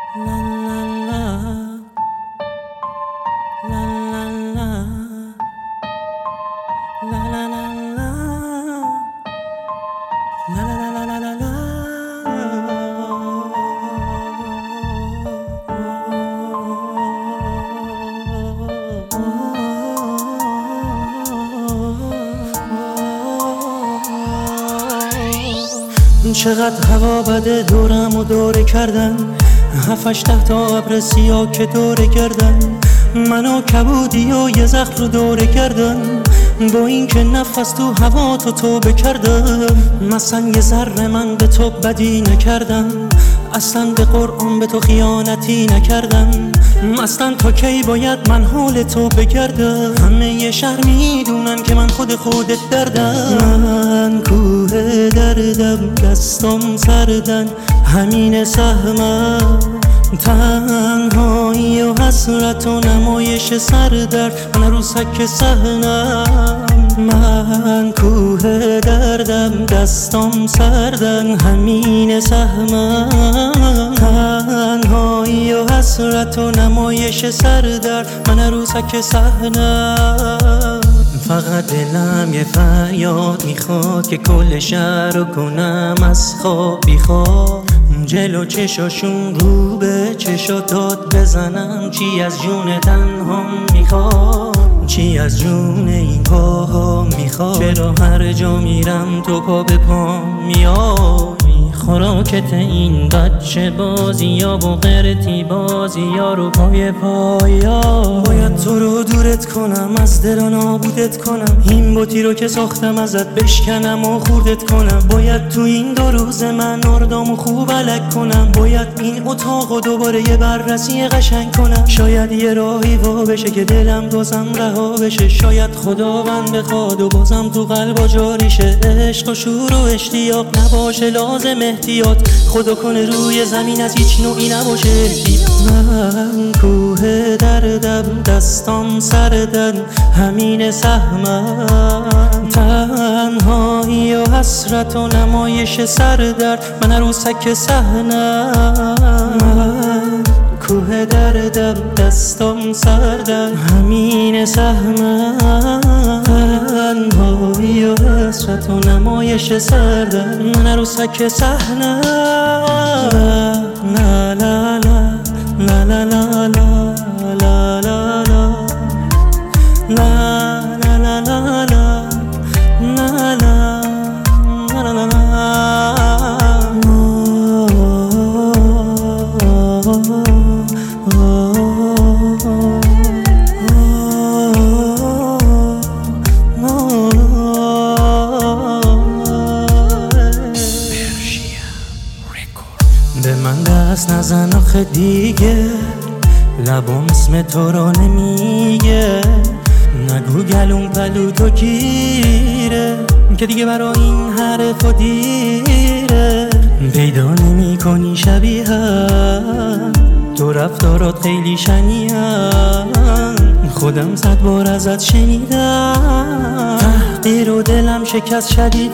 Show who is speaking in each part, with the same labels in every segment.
Speaker 1: چقدر هوا بده دورم و دوره کردن، 7-8 تا ابر سیاه که دوره کردن، منو کبودی و یه زخم رو دوره کردن، با این که نفس تو هوا تو توبه کردم. مثلا یه ذره من به تو بدی نکردم، اصلا به قرآن به تو خیانتی نکردم، اصلا تا کی باید من حال تو بگردم؟ همه یه شهر میدونن که من خودت دردم. من کوه دردم، دستم سردن، همین سهمم، تنهایی و حسرت و نمایش سردرد، من عروسک صحنم. من کوه دردم، دستم سردن، همین سهمم، تنهایی و حسرت و نمایش سردرد، من عروسک صحنم. فقط دلم یه فریاد میخواد که کل شهر رو کنم از خواب بیخواب، جلو چشاشون رو به چشا داد بزنم. چی از جون تنها میخواد، چی از جون این پاها میخواد؟ چرا هر جا میرم تو پا به پا میای؟ خوراکت این بچه بازی ها و غیرتی بازی ها رو پای پایا. باید تو رو دورت کنم، از دل نابودت کنم، این بوتی رو که ساختم ازت بشکنم و خوردت کنم. باید تو این 2 روز من اردام و خوب علک کنم، باید این اتاق و دوباره یه بررسی قشنگ کنم. شاید یه راهی وا بشه که دلم بازم رها بشه، شاید خداوند بخواد و بازم تو قلبا جاری شه. عشق و شور و اشتیاق نباشه لازم احتیاط، خدا کنه روی زمین از هیچ نوعی نباشه احتیاط. من کوه دردم، دستام سردن، همین سهمم، تنهایی و حسرت و نمایش سردرد، من عروسک صحنم. من کوه دردم، دستام سردن، همین سهمم، تنهایی و حسرت و نمایش سردرد، من عروسک صحنم. لا لا لا لا لا لا لا لا لا لا لا لا لا لا لا لا. به من دست نزن آخه دیگه، لبام اسم تو رو نمیگه، نگو گلوم پلو تو گیره که دیگه برای این حرفا دیره. پیدا نمی کنی شبیهم، تو رفتارات خیلی شنیهم، خودم 100 بار ازت شنیدم، تحقیر و دلم شکست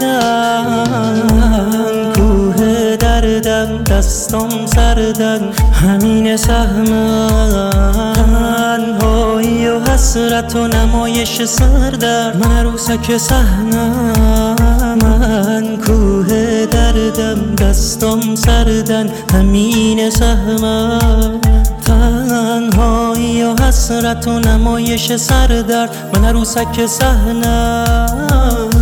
Speaker 1: شدیدم. کوه دردم، دستام سردن، همین سهمم، تنهایی و حسرت و نمایش سردرد، من عروسک صحنم. من کوه دردم، دستام سردن، همین سهمم، تنهایی و حسرت و نمایش سردرد، من عروسک صحنم.